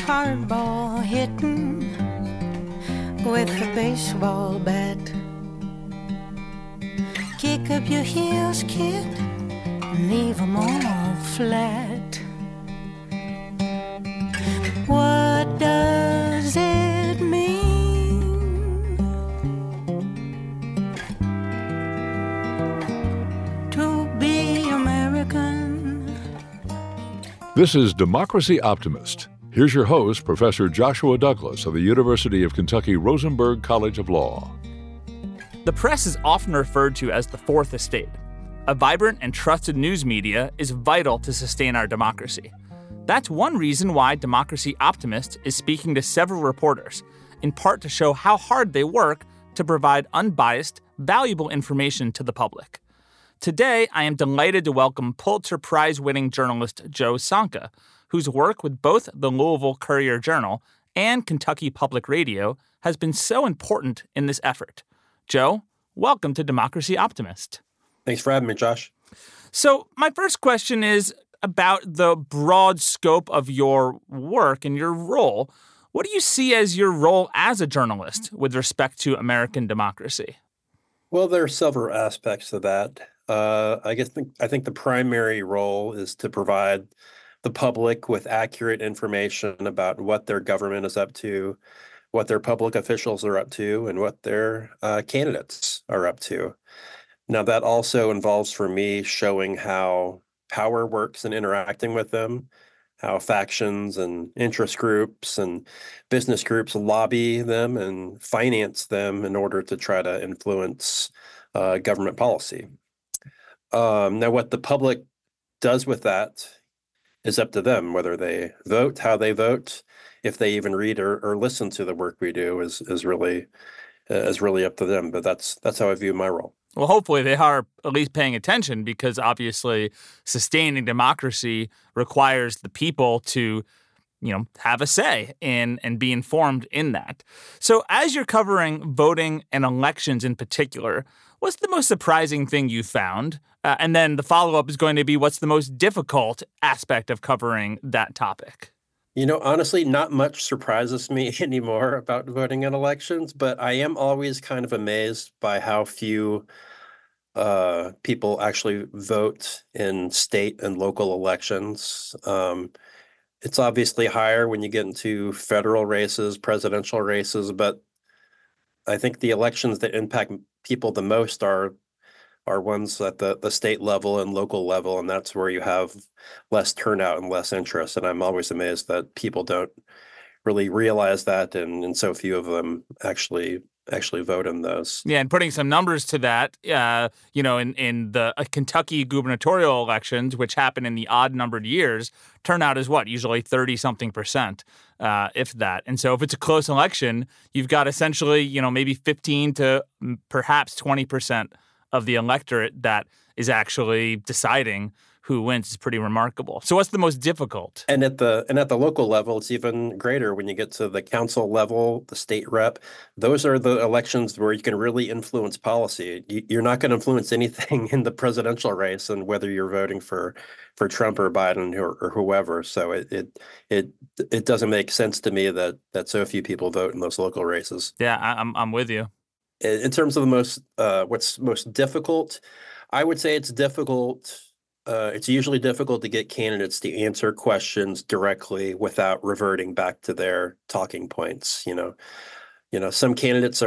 hardball hitting with a baseball bat. Kick up your heels, kid, and leave 'em all flat. What does it mean to be American? This is Democracy Optimist. Here's your host, Professor Joshua Douglas of the University of Kentucky Rosenberg College of Law. The press is often referred to as the fourth estate. A vibrant and trusted news media is vital to sustain our democracy. That's one reason why Democracy Optimist is speaking to several reporters, in part to show how hard they work to provide unbiased, valuable information to the public. Today, I am delighted to welcome Pulitzer Prize-winning journalist Joe Sonka, whose work with both the Louisville Courier-Journal and Kentucky Public Radio has been so important in this effort. Joe, welcome to Democracy Optimist. Thanks for having me, Josh. So my first question is about the broad scope of your work and your role. What do you see as your role as a journalist with respect to American democracy? Well, there are several aspects to that. I think the primary role is to provide the public with accurate information about what their government is up to, what their public officials are up to, and what their candidates are up to. Now, that also involves, for me, showing how power works and interacting with them, how factions and interest groups and business groups lobby them and finance them in order to try to influence government policy. Now, what the public does with that is up to them. Whether they vote, how they vote, if they even read or listen to the work we do is really up to them. But that's how I view my role. Well, hopefully they are at least paying attention, because obviously sustaining democracy requires the people to, have a say and be informed in that. So as you're covering voting and elections in particular, what's the most surprising thing you found? And then the follow-up is going to be, what's the most difficult aspect of covering that topic? Honestly, not much surprises me anymore about voting in elections, but I am always kind of amazed by how few people actually vote in state and local elections. It's obviously higher when you get into federal races, presidential races, but I think the elections that impact people the most are ones at the state level and local level, and that's where you have less turnout and less interest. And I'm always amazed that people don't really realize that, and so few of them actually vote in those. Yeah, and putting some numbers to that, in the Kentucky gubernatorial elections, which happen in the odd-numbered years, turnout is what? Usually 30-something%, if that. And so if it's a close election, you've got essentially, maybe 15 to perhaps 20% of the electorate that is actually deciding who wins. Is pretty remarkable. So what's the most difficult? And at the local level, it's even greater when you get to the council level, the state rep. Those are the elections where you can really influence policy. You're not going to influence anything in the presidential race, and whether you're voting for Trump or Biden or whoever. So it doesn't make sense to me that so few people vote in those local races. Yeah, I'm with you. In terms of what's most difficult, I would say it's difficult. It's usually difficult to get candidates to answer questions directly without reverting back to their talking points. Some candidates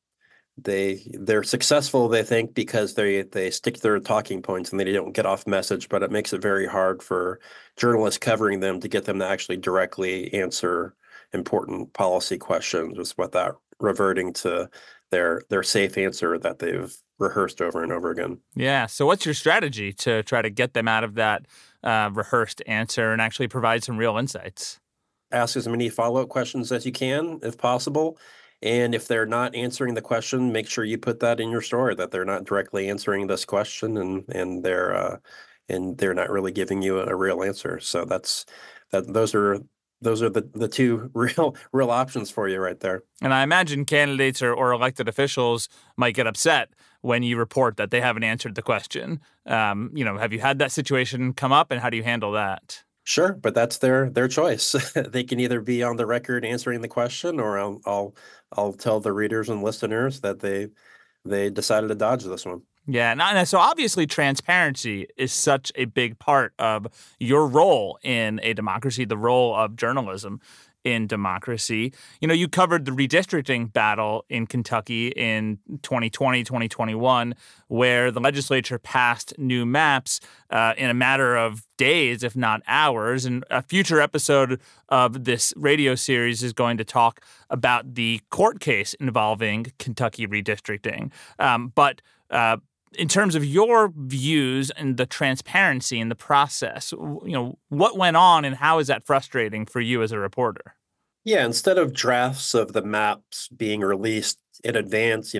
they're successful, they think, because they stick to their talking points and they don't get off message, but it makes it very hard for journalists covering them to get them to actually directly answer important policy questions just without reverting to their safe answer that they've rehearsed over and over again. Yeah. So what's your strategy to try to get them out of that rehearsed answer and actually provide some real insights? Ask as many follow-up questions as you can, if possible. And if they're not answering the question, make sure you put that in your story, that they're not directly answering this question and they're not really giving you a real answer. So those are the two real options for you right there. And I imagine candidates or elected officials might get upset when you report that they haven't answered the question. Have you had that situation come up, and how do you handle that? Sure, but that's their choice. They can either be on the record answering the question, or I'll tell the readers and listeners that they decided to dodge this one. Yeah, and so obviously transparency is such a big part of your role in a democracy, the role of journalism in democracy. You know, you covered the redistricting battle in Kentucky in 2020, 2021, where the legislature passed new maps in a matter of days, if not hours. And a future episode of this radio series is going to talk about the court case involving Kentucky redistricting. But in terms of your views and the transparency in the process, what went on and how is that frustrating for you as a reporter? Yeah, instead of drafts of the maps being released in advance,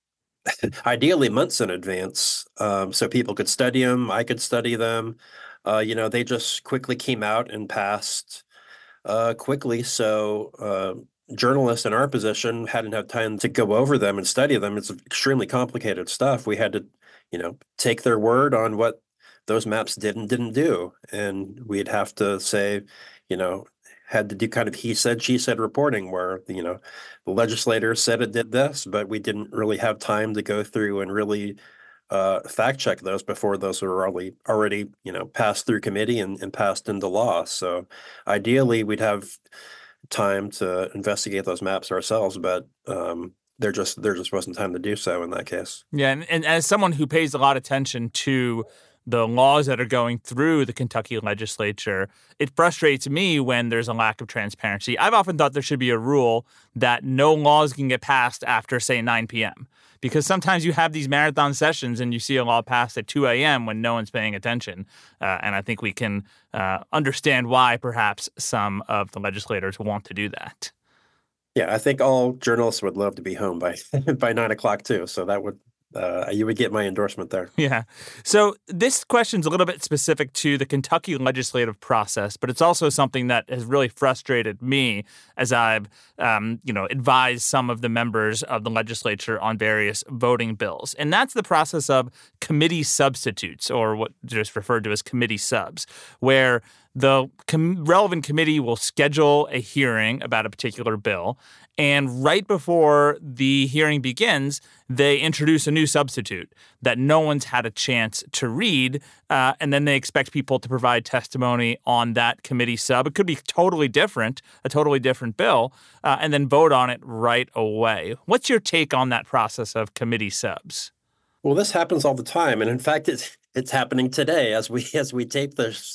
ideally months in advance, so people could study them, I could study them, they just quickly came out and passed quickly. So journalists in our position hadn't had time to go over them and study them. It's extremely complicated stuff. We had to, take their word on what those maps did and didn't do. And we'd have to say, had to do kind of he said, she said reporting where, the legislator said it did this, but we didn't really have time to go through and really fact check those before those were already passed through committee and passed into law. So ideally, we'd have time to investigate those maps ourselves, but there just wasn't time to do so in that case. Yeah, and as someone who pays a lot of attention to the laws that are going through the Kentucky legislature, it frustrates me when there's a lack of transparency. I've often thought there should be a rule that no laws can get passed after, say, 9 p.m. Because sometimes you have these marathon sessions and you see a law passed at 2 a.m. when no one's paying attention. And I think we can understand why perhaps some of the legislators want to do that. Yeah, I think all journalists would love to be home by by 9 o'clock too. So that would you would get my endorsement there. Yeah. So this question's a little bit specific to the Kentucky legislative process, but it's also something that has really frustrated me as I've, advised some of the members of the legislature on various voting bills. And that's the process of committee substitutes, or what is referred to as committee subs, where the relevant committee will schedule a hearing about a particular bill, and right before the hearing begins, they introduce a new substitute that no one's had a chance to read, and then they expect people to provide testimony on that committee sub. It could be totally different, a totally different bill, and then vote on it right away. What's your take on that process of committee subs? Well, this happens all the time, and in fact, it's happening today as we tape this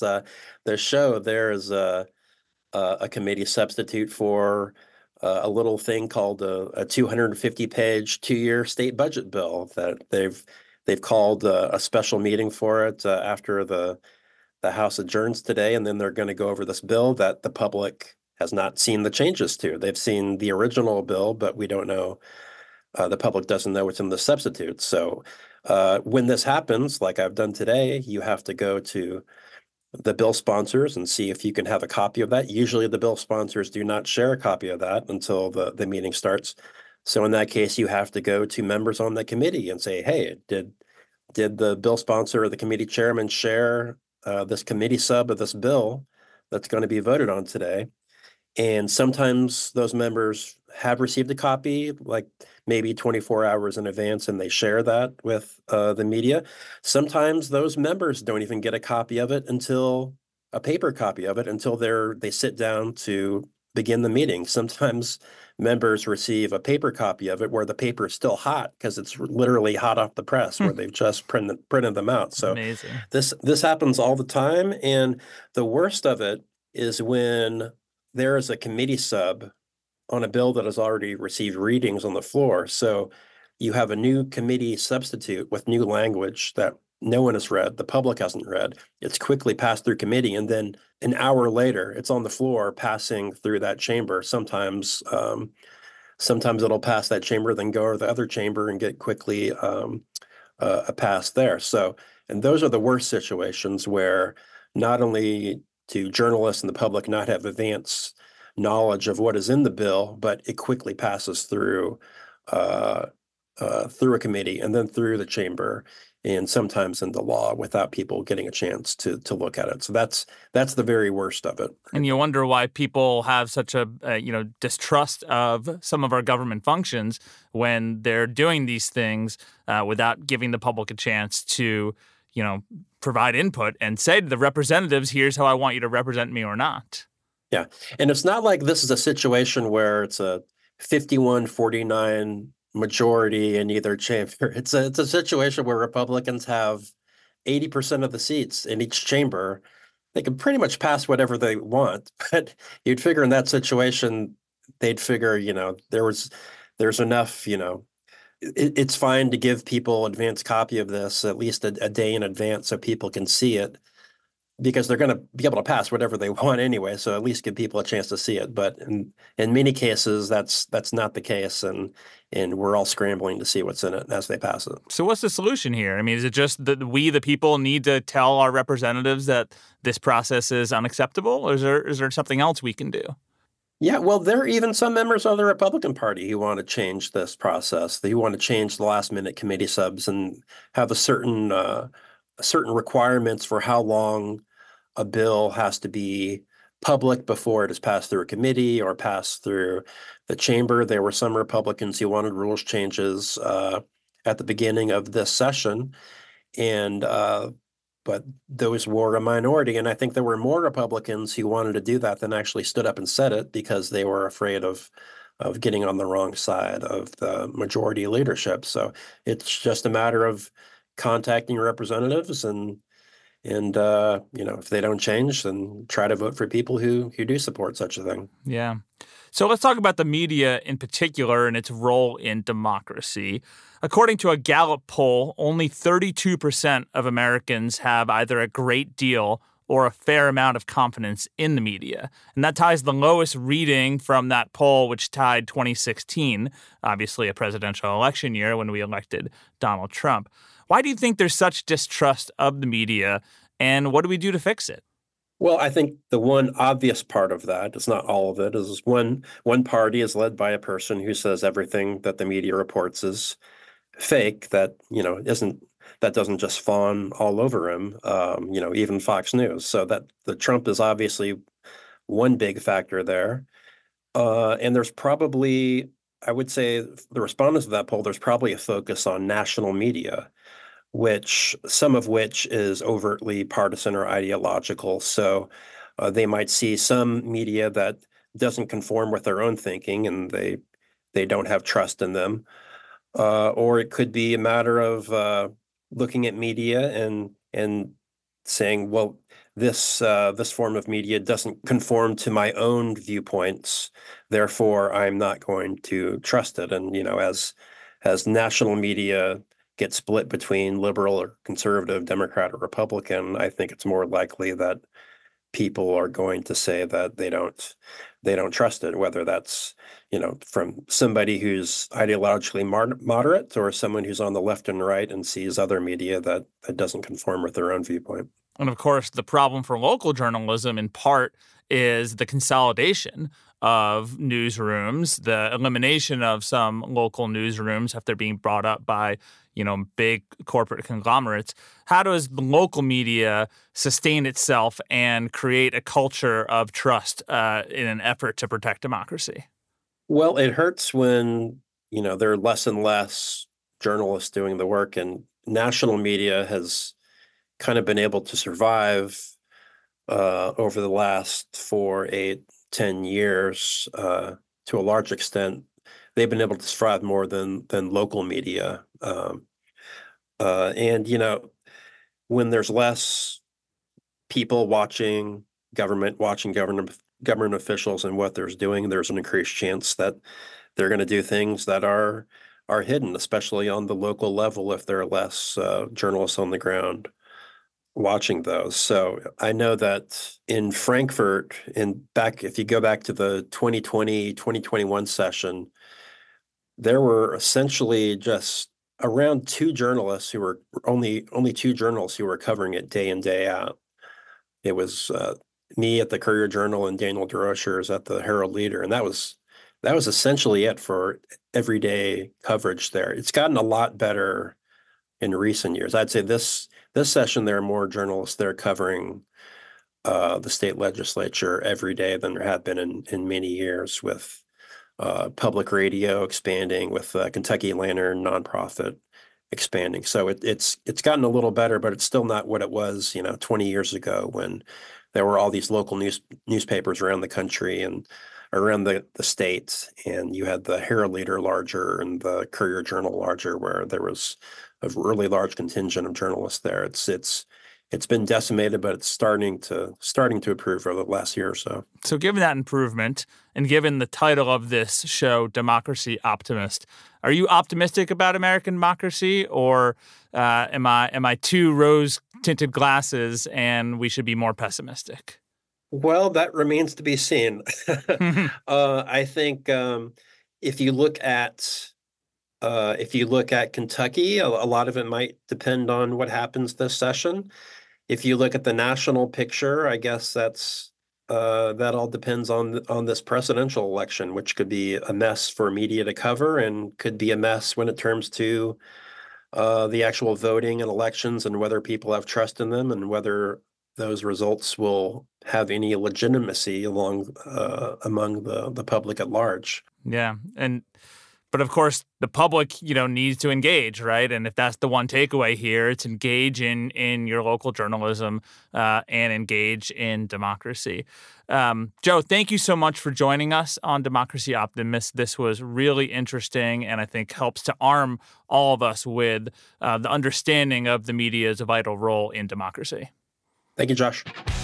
show. There is a committee substitute for a little thing called a 250-page 2-year state budget bill that they've called a special meeting for it after the House adjourns today, and then they're going to go over this bill that the public has not seen the changes to. They've seen the original bill, but we don't know. The public doesn't know what's in the substitute. So when this happens, like I've done today, you have to go to the bill sponsors and see if you can have a copy of that. Usually the bill sponsors do not share a copy of that until the meeting starts. So in that case, you have to go to members on the committee and say, hey, did the bill sponsor or the committee chairman share this committee sub of this bill that's going to be voted on today? And sometimes those members have received a copy, like maybe 24 hours in advance, and they share that with the media. Sometimes those members don't even get a copy of it until a paper copy of it until they sit down to begin the meeting. Sometimes members receive a paper copy of it where the paper is still hot because it's literally hot off the press where they've just printed them out. So Amazing. This happens all the time. And the worst of it is when there is a committee sub on a bill that has already received readings on the floor. So you have a new committee substitute with new language that no one has read, the public hasn't read. It's quickly passed through committee, and then an hour later, it's on the floor passing through that chamber. Sometimes it'll pass that chamber, then go to the other chamber and get quickly passed there. So, and those are the worst situations where not only do journalists and the public not have advance knowledge of what is in the bill, but it quickly passes through a committee and then through the chamber and sometimes into law without people getting a chance to look at it. So that's the very worst of it. And you wonder why people have such a distrust of some of our government functions when they're doing these things without giving the public a chance to, provide input and say to the representatives, here's how I want you to represent me or not. Yeah. And it's not like this is a situation where it's a 51-49 majority in either chamber. It's a situation where Republicans have 80% of the seats in each chamber. They can pretty much pass whatever they want, but you'd figure in that situation, they'd figure, there's enough, it's fine to give people advance copy of this at least a day in advance so people can see it, because they're going to be able to pass whatever they want anyway. So at least give people a chance to see it. But in many cases, that's not the case. And we're all scrambling to see what's in it as they pass it. So what's the solution here? I mean, is it just that we, the people, need to tell our representatives that this process is unacceptable? Or is there something else we can do? Yeah, well, there are even some members of the Republican Party who want to change this process. They want to change the last-minute committee subs and have certain requirements for how long a bill has to be public before it is passed through a committee or passed through the chamber. There were some Republicans who wanted rules changes at the beginning of this session, but those were a minority. And I think there were more Republicans who wanted to do that than actually stood up and said it, because they were afraid of getting on the wrong side of the majority leadership. So it's just a matter of contacting representatives and if they don't change, then try to vote for people who do support such a thing. Yeah. So let's talk about the media in particular and its role in democracy. According to a Gallup poll, only 32% of Americans have either a great deal or a fair amount of confidence in the media. And that ties the lowest reading from that poll, which tied 2016, obviously a presidential election year when we elected Donald Trump. Why do you think there's such distrust of the media, and what do we do to fix it? Well, I think the one obvious part of that, it's not all of it, is one party is led by a person who says everything that the media reports is fake, that doesn't just fawn all over him, even Fox News. So that the Trump is obviously one big factor there. And there's probably, I would say, the respondents of that poll, there's probably a focus on national media, some of which is overtly partisan or ideological. So they might see some media that doesn't conform with their own thinking and they don't have trust in them. Or it could be a matter of looking at media and saying, well, this form of media doesn't conform to my own viewpoints, therefore I'm not going to trust it. And as national media get split between liberal or conservative, Democrat or Republican, I think it's more likely that people are going to say that they don't trust it, whether that's from somebody who's ideologically moderate or someone who's on the left and right and sees other media that doesn't conform with their own viewpoint. And of course, the problem for local journalism in part is the consolidation of newsrooms, the elimination of some local newsrooms after being brought up by big corporate conglomerates. How does the local media sustain itself and create a culture of trust in an effort to protect democracy? Well, it hurts when, there are less and less journalists doing the work, and national media has kind of been able to survive over the last 4, 8, 10 years to a large extent. They've been able to survive more than local media. When there's less people watching government officials and what they're doing, there's an increased chance that they're going to do things that are hidden, especially on the local level, if there are less journalists on the ground watching those. So I know that in Frankfurt, if you go back to the 2020, 2021 session, there were essentially just around two journalists who were only two journalists who were covering it day in, day out. It was me at the Courier-Journal and Daniel DeRochers at the Herald-Leader, and that was essentially it for everyday coverage there. It's gotten a lot better in recent years. I'd say this session, there are more journalists that are covering the state legislature every day than there have been in many years, with public radio expanding, with Kentucky Lantern nonprofit expanding. So it's gotten a little better, but it's still not what it was, 20 years ago, when there were all these local newspapers around the country and around the state, and you had the Herald Leader larger and the Courier Journal larger, where there was a really large contingent of journalists there. It's been decimated, but it's starting to improve over the last year or so. So given that improvement, and given the title of this show, Democracy Optimist, are you optimistic about American democracy, or am I two rose-tinted glasses and we should be more pessimistic? Well, that remains to be seen. I think if you look at Kentucky, a lot of it might depend on what happens this session. If you look at the national picture, I guess that all depends on this presidential election, which could be a mess for media to cover, and could be a mess when it comes to the actual voting and elections, and whether people have trust in them, and whether those results will have any legitimacy among the public at large. Yeah, but of course, the public, needs to engage, right? And if that's the one takeaway here, it's engage in your local journalism and engage in democracy. Joe, thank you so much for joining us on Democracy Optimist. This was really interesting, and I think helps to arm all of us with the understanding of the media's vital role in democracy. Thank you, Josh.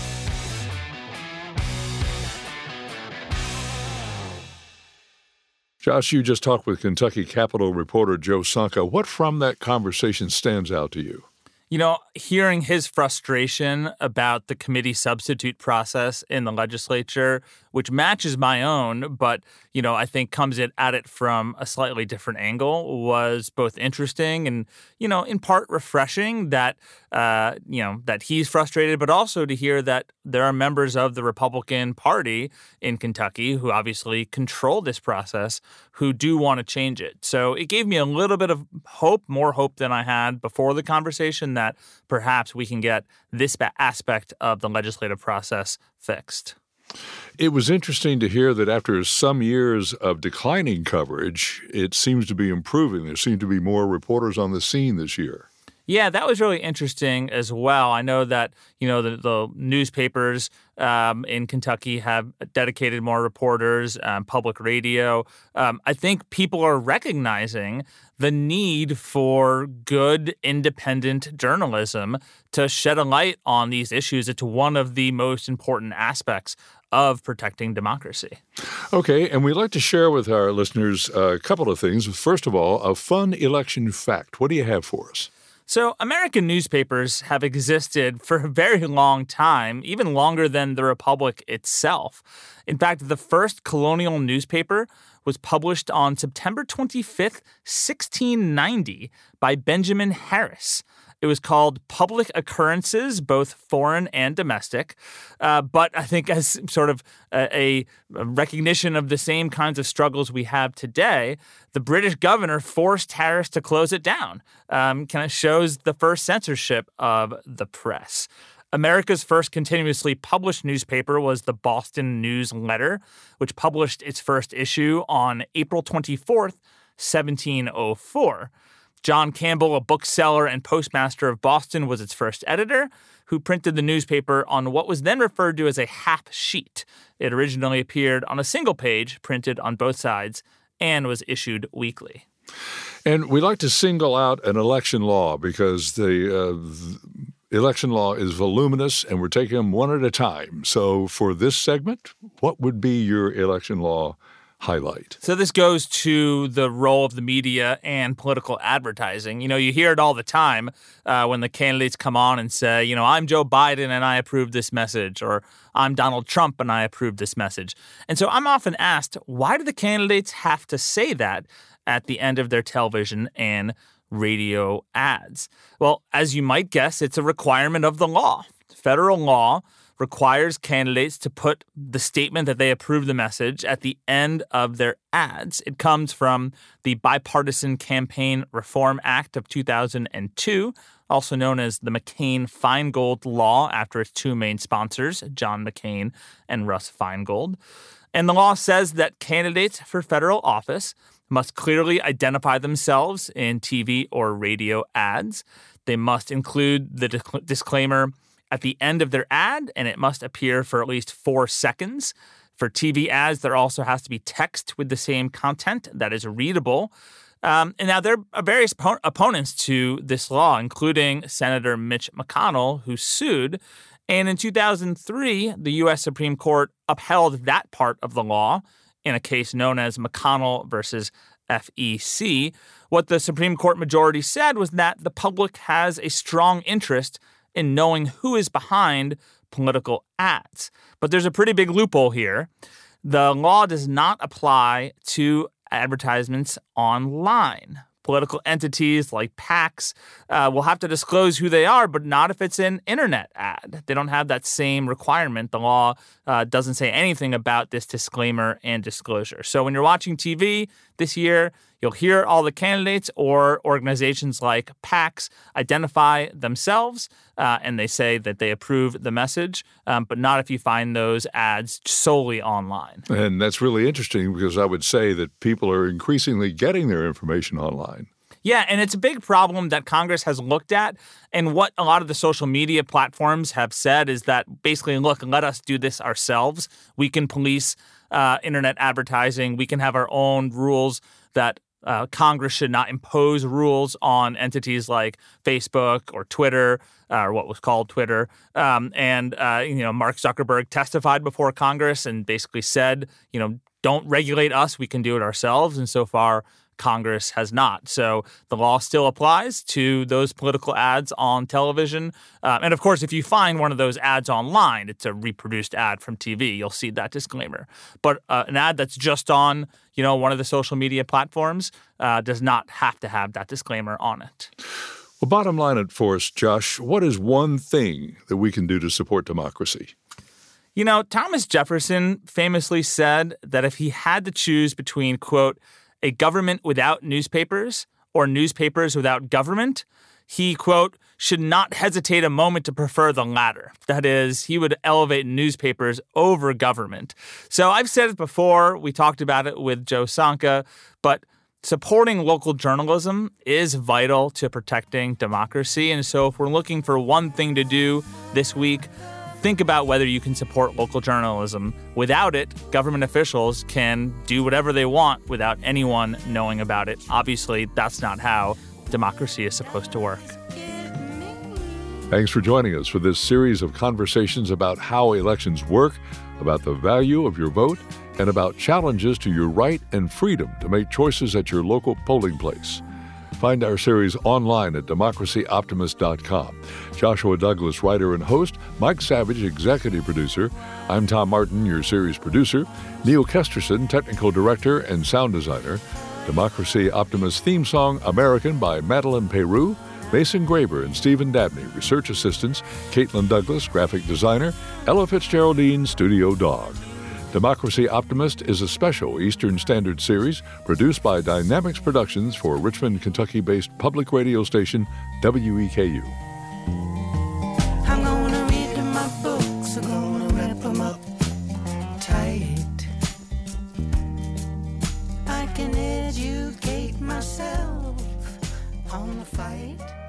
Josh, you just talked with Kentucky Capitol reporter Joe Sonka. What from that conversation stands out to you? Hearing his frustration about the committee substitute process in the legislature, which matches my own, but, I think comes at it from a slightly different angle, was both interesting and, in part refreshing that, that he's frustrated, but also to hear that there are members of the Republican Party in Kentucky who obviously control this process who do want to change it. So it gave me a little bit of hope, more hope than I had before the conversation, that perhaps we can get this aspect of the legislative process fixed. It was interesting to hear that after some years of declining coverage, it seems to be improving. There seem to be more reporters on the scene this year. Yeah, that was really interesting as well. I know that, the newspapers in Kentucky have dedicated more reporters, public radio. I think people are recognizing the need for good, independent journalism to shed a light on these issues. It's one of the most important aspects of protecting democracy. Okay, and we'd like to share with our listeners a couple of things. First of all, a fun election fact. What do you have for us? So American newspapers have existed for a very long time, even longer than the Republic itself. In fact, the first colonial newspaper was published on September 25th, 1690 by Benjamin Harris. It was called Public Occurrences, both foreign and domestic. But I think as sort of a recognition of the same kinds of struggles we have today, the British governor forced Harris to close it down. Kind of shows the first censorship of the press. America's first continuously published newspaper was the Boston News Letter, which published its first issue on April 24th, 1704. John Campbell, a bookseller and postmaster of Boston, was its first editor, who printed the newspaper on what was then referred to as a half sheet. It originally appeared on a single page, printed on both sides, and was issued weekly. And we like to single out an election law because the election law is voluminous, and we're taking them one at a time. So for this segment, what would be your election law highlight? So this goes to the role of the media and political advertising. You hear it all the time when the candidates come on and say, I'm Joe Biden and I approve this message, or I'm Donald Trump and I approve this message. And so I'm often asked, why do the candidates have to say that at the end of their television and radio ads? Well, as you might guess, it's a requirement of the law. Federal law requires candidates to put the statement that they approve the message at the end of their ads. It comes from the Bipartisan Campaign Reform Act of 2002, also known as the McCain-Feingold Law, after its two main sponsors, John McCain and Russ Feingold. And the law says that candidates for federal office must clearly identify themselves in TV or radio ads. They must include the disclaimer at the end of their ad, and it must appear for at least 4 seconds. For TV ads, there also has to be text with the same content that is readable. And now there are various opponents to this law, including Senator Mitch McConnell, who sued. And in 2003, the U.S. Supreme Court upheld that part of the law in a case known as McConnell versus FEC. What the Supreme Court majority said was that the public has a strong interest in knowing who is behind political ads. But there's a pretty big loophole here. The law does not apply to advertisements online. Political entities like PACs will have to disclose who they are, but not if it's an internet ad. They don't have that same requirement. The law doesn't say anything about this disclaimer and disclosure. So when you're watching TV this year, you'll hear all the candidates or organizations like PACs identify themselves, and they say that they approve the message, but not if you find those ads solely online. And that's really interesting because I would say that people are increasingly getting their information online. Yeah, and it's a big problem that Congress has looked at. And what a lot of the social media platforms have said is that basically, look, let us do this ourselves. We can police internet advertising. We can have our own rules that Congress should not impose rules on entities like Facebook or Twitter, or what was called Twitter. Mark Zuckerberg testified before Congress and basically said, don't regulate us. We can do it ourselves. And so far, Congress has not. So the law still applies to those political ads on television. And of course, if you find one of those ads online, it's a reproduced ad from TV. You'll see that disclaimer. But an ad that's just on, one of the social media platforms does not have to have that disclaimer on it. Well, bottom line it for us, Josh, what is one thing that we can do to support democracy? Thomas Jefferson famously said that if he had to choose between, quote, a government without newspapers or newspapers without government, he, quote, should not hesitate a moment to prefer the latter. That is, he would elevate newspapers over government. So I've said it before. We talked about it with Joe Sonka, but supporting local journalism is vital to protecting democracy. And so if we're looking for one thing to do this week, think about whether you can support local journalism. Without it, government officials can do whatever they want without anyone knowing about it. Obviously, that's not how democracy is supposed to work. Thanks for joining us for this series of conversations about how elections work, about the value of your vote, and about challenges to your right and freedom to make choices at your local polling place. Find our series online at democracyoptimist.com. Joshua Douglas, writer and host. Mike Savage, executive producer. I'm Tom Martin, your series producer. Neil Kesterson, technical director and sound designer. Democracy Optimist theme song, American, by Madeline Peru. Mason Graber and Stephen Dabney, research assistants. Caitlin Douglas, graphic designer. Ella Fitzgeraldine, studio dog. Democracy Optimist is a special Eastern Standard series produced by Dynamics Productions for Richmond, Kentucky-based public radio station WEKU. I'm gonna read my books, I'm gonna wrap them up tight. I can educate myself on the fight.